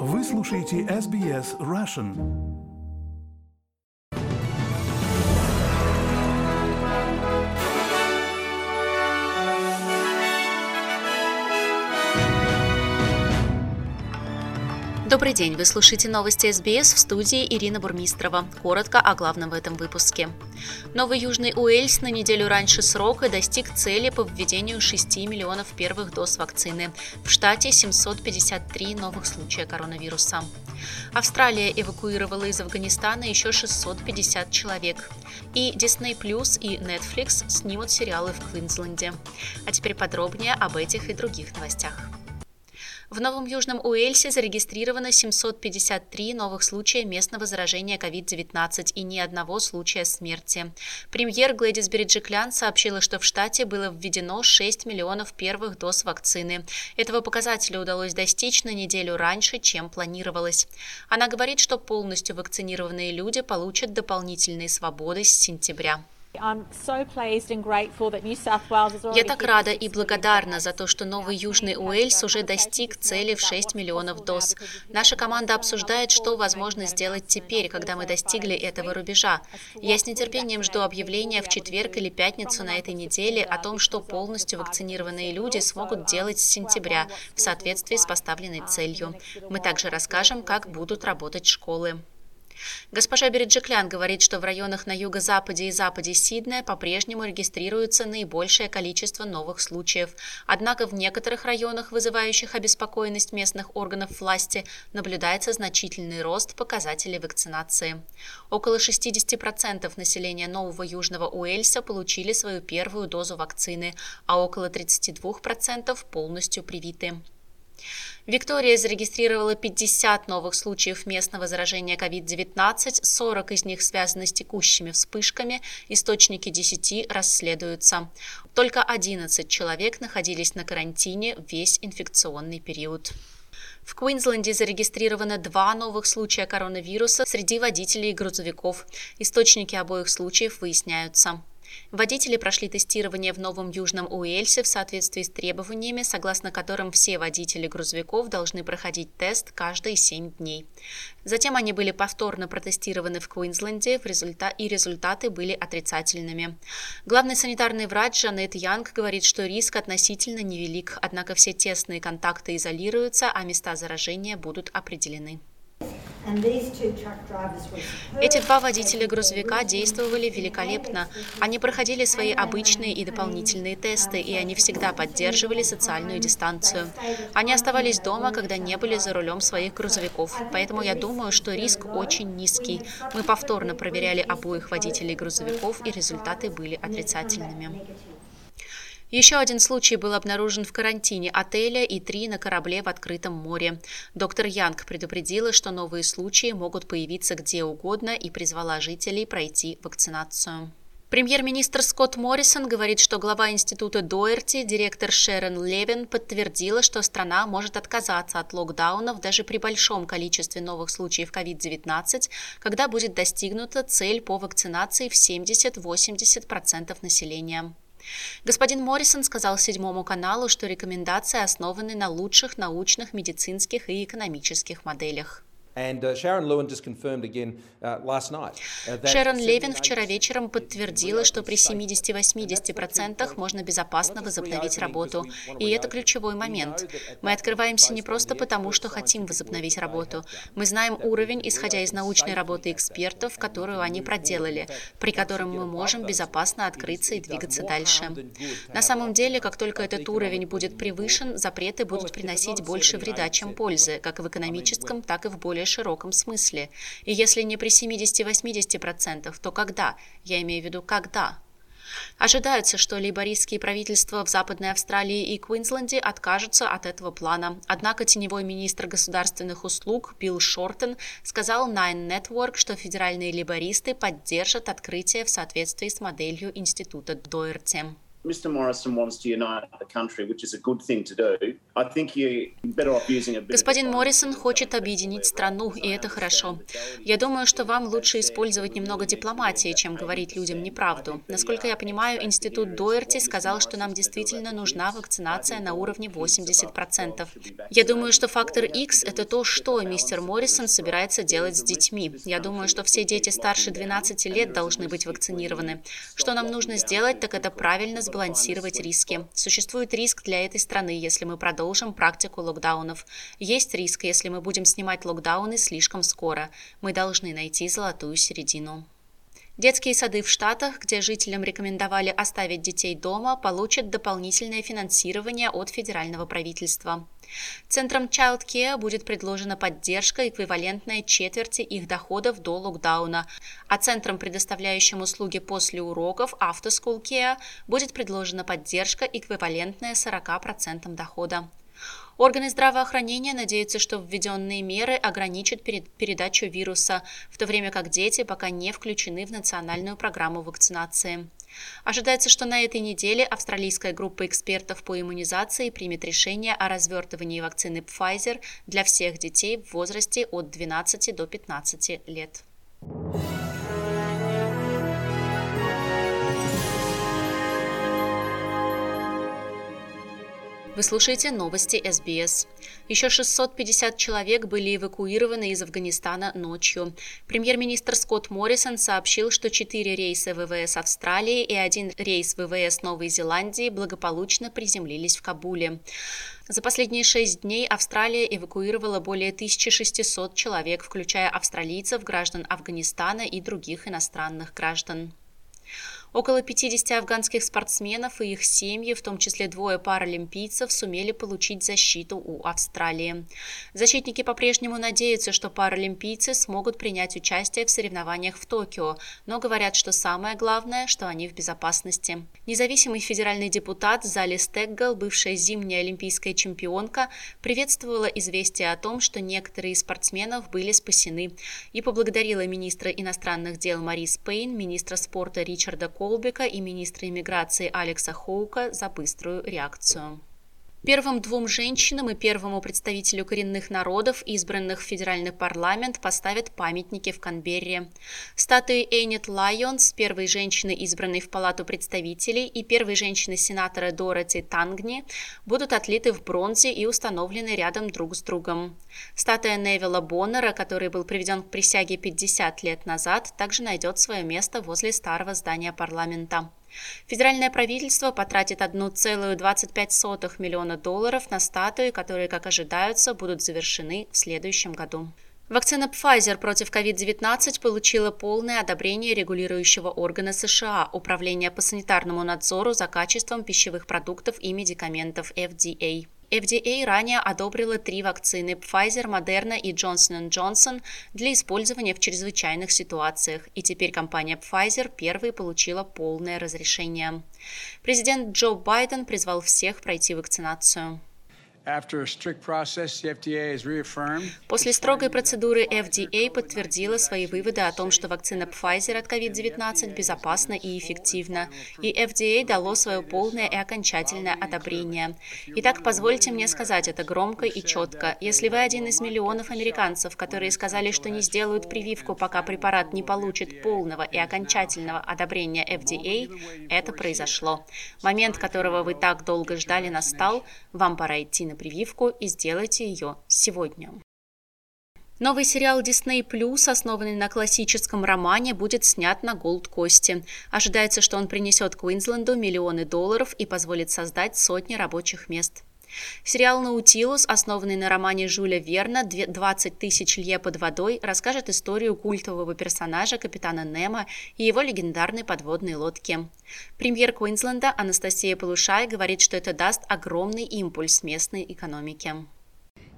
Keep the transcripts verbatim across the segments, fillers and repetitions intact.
Вы слушаете эс би эс Russian. Добрый день, вы слушаете новости эс би эс, в студии Ирина Бурмистрова. Коротко о главном в этом выпуске. Новый Южный Уэльс на неделю раньше срока достиг цели по введению шести миллионов первых доз вакцины. В штате семьсот пятьдесят три новых случая коронавируса. Австралия эвакуировала из Афганистана еще шестьсот пятьдесят человек. И Disney Plus и Netflix снимут сериалы в Квинсленде. А теперь подробнее об этих и других новостях. В Новом Южном Уэльсе зарегистрировано семьсот пятьдесят три новых случая местного заражения ковид девятнадцать и ни одного случая смерти. Премьер Глэдис Береджиклян сообщила, что в штате было введено шесть миллионов первых доз вакцины. Этого показателя удалось достичь на неделю раньше, чем планировалось. Она говорит, что полностью вакцинированные люди получат дополнительные свободы с сентября. Я так рада и благодарна за то, что Новый Южный Уэльс уже достиг цели в шесть миллионов доз. Наша команда обсуждает, что возможно сделать теперь, когда мы достигли этого рубежа. Я с нетерпением жду объявления в четверг или пятницу на этой неделе о том, что полностью вакцинированные люди смогут делать с сентября в соответствии с поставленной целью. Мы также расскажем, как будут работать школы. Госпожа Береджиклян говорит, что в районах на юго-западе и западе Сиднея по-прежнему регистрируется наибольшее количество новых случаев. Однако в некоторых районах, вызывающих обеспокоенность местных органов власти, наблюдается значительный рост показателей вакцинации. Около шестьдесят процентов населения Нового Южного Уэльса получили свою первую дозу вакцины, а около тридцать два процента полностью привиты. Виктория зарегистрировала пятьдесят новых случаев местного заражения ковид девятнадцать, сорок из них связаны с текущими вспышками, источники десяти расследуются. Только одиннадцать человек находились на карантине весь инфекционный период. В Квинсленде зарегистрировано два новых случая коронавируса среди водителей грузовиков. Источники обоих случаев выясняются. Водители прошли тестирование в Новом Южном Уэльсе в соответствии с требованиями, согласно которым все водители грузовиков должны проходить тест каждые семь дней. Затем они были повторно протестированы в Квинсленде, в результа... и результаты были отрицательными. Главный санитарный врач Джанет Янг говорит, что риск относительно невелик, однако все тесные контакты изолируются, а места заражения будут определены. Эти два водителя грузовика действовали великолепно. Они проходили свои обычные и дополнительные тесты, и они всегда поддерживали социальную дистанцию. Они оставались дома, когда не были за рулем своих грузовиков. Поэтому я думаю, что риск очень низкий. Мы повторно проверяли обоих водителей грузовиков, и результаты были отрицательными. Еще один случай был обнаружен в карантине отеля и три на корабле в открытом море. Доктор Янг предупредила, что новые случаи могут появиться где угодно, и призвала жителей пройти вакцинацию. Премьер-министр Скотт Моррисон говорит, что глава института Доерти, директор Шерон Левин, подтвердила, что страна может отказаться от локдаунов даже при большом количестве новых случаев ковид девятнадцать, когда будет достигнута цель по вакцинации в семьдесят-восемьдесят процентов населения. Господин Моррисон сказал Седьмому каналу, что рекомендации основаны на лучших научных, медицинских и экономических моделях. Шерон Левин вчера вечером подтвердила, что при семьдесят-восемьдесят процентах можно безопасно возобновить работу. И это ключевой момент. Мы открываемся не просто потому, что хотим возобновить работу. Мы знаем уровень, исходя из научной работы экспертов, которую они проделали, при котором мы можем безопасно открыться и двигаться дальше. На самом деле, как только этот уровень будет превышен, запреты будут приносить больше вреда, чем пользы, как в экономическом, так и в более широком смысле. И если не при семьдесят-восемьдесят процентов, то когда? Я имею в виду, когда? Ожидается, что лейбористские правительства в Западной Австралии и Квинсленде откажутся от этого плана. Однако теневой министр государственных услуг Билл Шортен сказал Nine Network, что федеральные лейбористы поддержат открытие в соответствии с моделью института Доерти. Мистер Моррисон wants to unite the country, which is a good thing to do. I think you're better off using a bit. Господин Моррисон хочет объединить страну, и это хорошо. Я думаю, что вам лучше использовать немного дипломатии, чем говорить людям неправду. Насколько я понимаю, институт Доерти сказал, что нам действительно нужна вакцинация на уровне восемьдесят процентов. Я думаю, что фактор X – это то, что мистер Моррисон собирается делать с детьми. Я думаю, что все дети старше двенадцати лет должны быть вакцинированы. Что нам нужно сделать, так это правильно сбалансировать риски. Существует риск для этой страны, если мы продолжим практику локдаунов. Есть риск, если мы будем снимать локдауны слишком скоро. Мы должны найти золотую середину. Детские сады в Штатах, где жителям рекомендовали оставить детей дома, получат дополнительное финансирование от федерального правительства. Центрам Child Care будет предложена поддержка, эквивалентная четверти их доходов до локдауна, а центрам, предоставляющим услуги после уроков After School Care, будет предложена поддержка, эквивалентная сорока процентам дохода. Органы здравоохранения надеются, что введенные меры ограничат передачу вируса, в то время как дети пока не включены в национальную программу вакцинации. Ожидается, что на этой неделе австралийская группа экспертов по иммунизации примет решение о развертывании вакцины Pfizer для всех детей в возрасте от двенадцати до пятнадцати лет. Вы слушаете новости эс би эс. Еще шестьсот пятьдесят человек были эвакуированы из Афганистана ночью. Премьер-министр Скотт Моррисон сообщил, что четыре рейса ВВС Австралии и один рейс ВВС Новой Зеландии благополучно приземлились в Кабуле. За последние шесть дней Австралия эвакуировала более тысячи шестисот человек, включая австралийцев, граждан Афганистана и других иностранных граждан. Около пятидесяти афганских спортсменов и их семьи, в том числе двое паралимпийцев, сумели получить защиту у Австралии. Защитники по-прежнему надеются, что паралимпийцы смогут принять участие в соревнованиях в Токио, но говорят, что самое главное, что они в безопасности. Независимый федеральный депутат Зали Стеггал, бывшая зимняя олимпийская чемпионка, приветствовала известие о том, что некоторые из спортсменов были спасены, и поблагодарила министра иностранных дел Марис Пейн, министра спорта Ричарда Колбека и министра иммиграции Алекса Хоука за быструю реакцию. Первым двум женщинам и первому представителю коренных народов, избранных в федеральный парламент, поставят памятники в Канберре. Статуи Эйнет Лайонс, первой женщины, избранной в Палату представителей, и первой женщины-сенатора Дороти Тангни, будут отлиты в бронзе и установлены рядом друг с другом. Статуя Невилла Боннера, который был приведен к присяге пятьдесят лет назад, также найдет свое место возле старого здания парламента. Федеральное правительство потратит одна целая двадцать пять сотых миллиона долларов на статуи, которые, как ожидаются, будут завершены в следующем году. Вакцина Pfizer против ковид девятнадцать получила полное одобрение регулирующего органа США – Управления по санитарному надзору за качеством пищевых продуктов и медикаментов эф ди эй. эф ди эй ранее одобрила три вакцины Pfizer, Moderna и Johnson энд Johnson для использования в чрезвычайных ситуациях, и теперь компания Pfizer первой получила полное разрешение. Президент Джо Байден призвал всех пройти вакцинацию. После строгой процедуры эф ди эй подтвердила свои выводы о том, что вакцина Pfizer от ковид девятнадцать безопасна и эффективна, и эф ди эй дало свое полное и окончательное одобрение. Итак, позвольте мне сказать это громко и четко. Если вы один из миллионов американцев, которые сказали, что не сделают прививку, пока препарат не получит полного и окончательного одобрения эф ди эй, это произошло. Момент, которого вы так долго ждали, настал. Вам пора идти на прививку и сделайте ее сегодня. Новый сериал Disney плюс, основанный на классическом романе, будет снят на Голд-Косте. Ожидается, что он принесет Квинсленду миллионы долларов и позволит создать сотни рабочих мест. Сериал «Наутилус», основанный на романе Жюля Верна «двадцать тысяч лье под водой», расскажет историю культового персонажа капитана Немо и его легендарной подводной лодки. Премьер Квинсленда Анастасия Полушай говорит, что это даст огромный импульс местной экономике.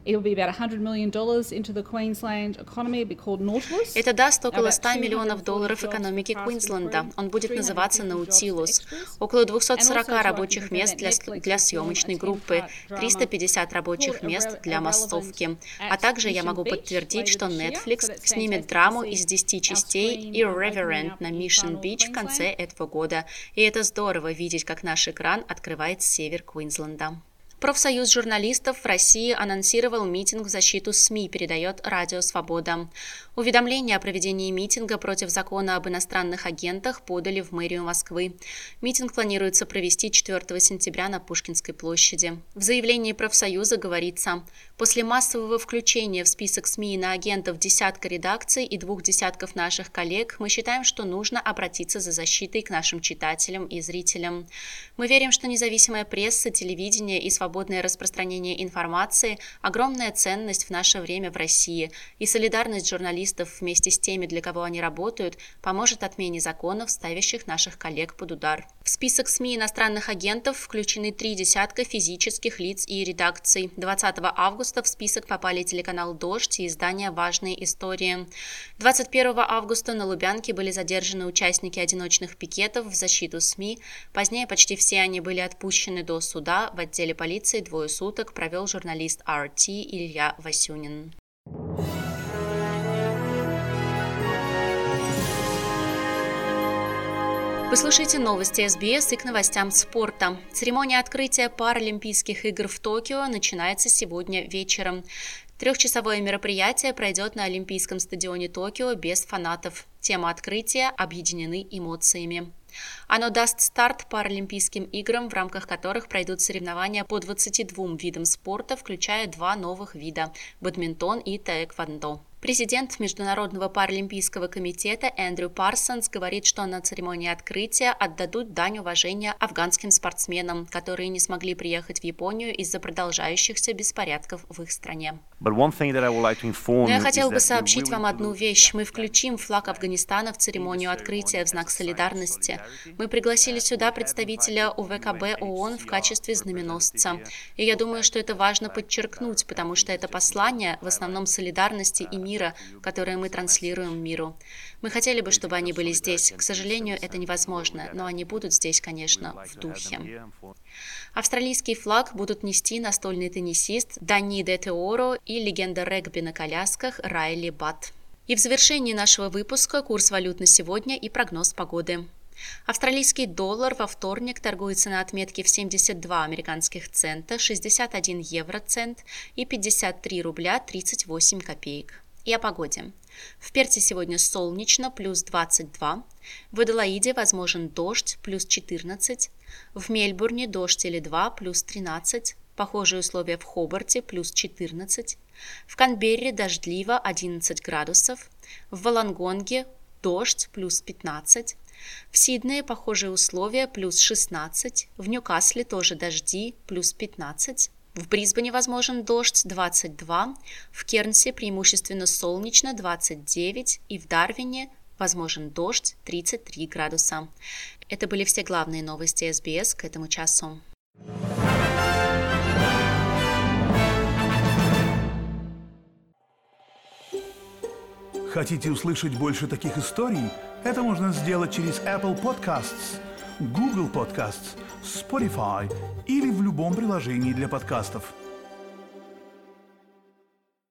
Это даст около ста миллионов долларов экономике Квинсленда. Он будет называться «Наутилус». Около двухсот сорока рабочих мест для, для съемочной группы, триста пятьдесят рабочих мест для массовки. А также я могу подтвердить, что Netflix снимет драму из десяти частей «Irreverent» на Mission Beach в конце этого года. И это здорово видеть, как наш экран открывает север Квинсленда. Профсоюз журналистов в России анонсировал митинг в защиту СМИ, передает Радио Свобода. Уведомление о проведении митинга против закона об иностранных агентах подали в мэрию Москвы. Митинг планируется провести четвёртого сентября на Пушкинской площади. В заявлении профсоюза говорится: после массового включения в список СМИ иноагентов десятка редакций и двух десятков наших коллег, мы считаем, что нужно обратиться за защитой к нашим читателям и зрителям. Мы верим, что независимая пресса, телевидение и свободное распространение информации – огромная ценность в наше время в России, и солидарность журналистов вместе с теми, для кого они работают, поможет отмене законов, ставящих наших коллег под удар. В список СМИ иностранных агентов включены три десятка физических лиц и редакций. двадцатого августа в список попали телеканал «Дождь» и издание «Важные истории». двадцать первого августа на Лубянке были задержаны участники одиночных пикетов в защиту СМИ. Позднее почти все они были отпущены до суда. В отделе полиции двое суток провел журналист ар ти Илья Васюнин. Вы слушаете новости эс би эс и к новостям спорта. Церемония открытия Паралимпийских игр в Токио начинается сегодня вечером. Трехчасовое мероприятие пройдет на Олимпийском стадионе Токио без фанатов. Тема открытия «Объединены эмоциями». Оно даст старт Паралимпийским играм, в рамках которых пройдут соревнования по двадцати двум видам спорта, включая два новых вида – бадминтон и таэквондо. Президент Международного паралимпийского комитета Эндрю Парсонс говорит, что на церемонии открытия отдадут дань уважения афганским спортсменам, которые не смогли приехать в Японию из-за продолжающихся беспорядков в их стране. Но я хотел бы сообщить вам одну вещь. Мы включим флаг Афганистана в церемонию открытия в знак солидарности. Мы пригласили сюда представителя у вэ ка бэ ООН в качестве знаменосца. И я думаю, что это важно подчеркнуть, потому что это послание в основном солидарности и мира, которое мы транслируем миру. Мы хотели бы, чтобы они были здесь. К сожалению, это невозможно, но они будут здесь, конечно, в духе. Австралийский флаг будут нести настольный теннисист Дани де Теоро и легенда регби на колясках Райли Батт. И в завершении нашего выпуска курс валют на сегодня и прогноз погоды. Австралийский доллар во вторник торгуется на отметке в семьдесят два американских цента, шестьдесят один евроцент и пятьдесят три рубля тридцать восемь копеек. И о погоде. В Перте сегодня солнечно, плюс двадцать два. В Аделаиде возможен дождь, плюс четырнадцать. В Мельбурне дождь или два, плюс тринадцать. Похожие условия в Хобарте, плюс четырнадцать. В Канберре дождливо, одиннадцать градусов. В Волонгонге дождь, плюс пятнадцать. В Сиднее похожие условия, плюс шестнадцать. В Ньюкасле тоже дожди, плюс пятнадцать. В Брисбене возможен дождь, двадцать два. В Кернсе преимущественно солнечно, двадцать девять. И в Дарвине возможен дождь, тридцать три градуса. Это были все главные новости эс би эс к этому часу. Хотите услышать больше таких историй? Это можно сделать через Apple Podcasts, Google Podcasts, Spotify или в любом приложении для подкастов.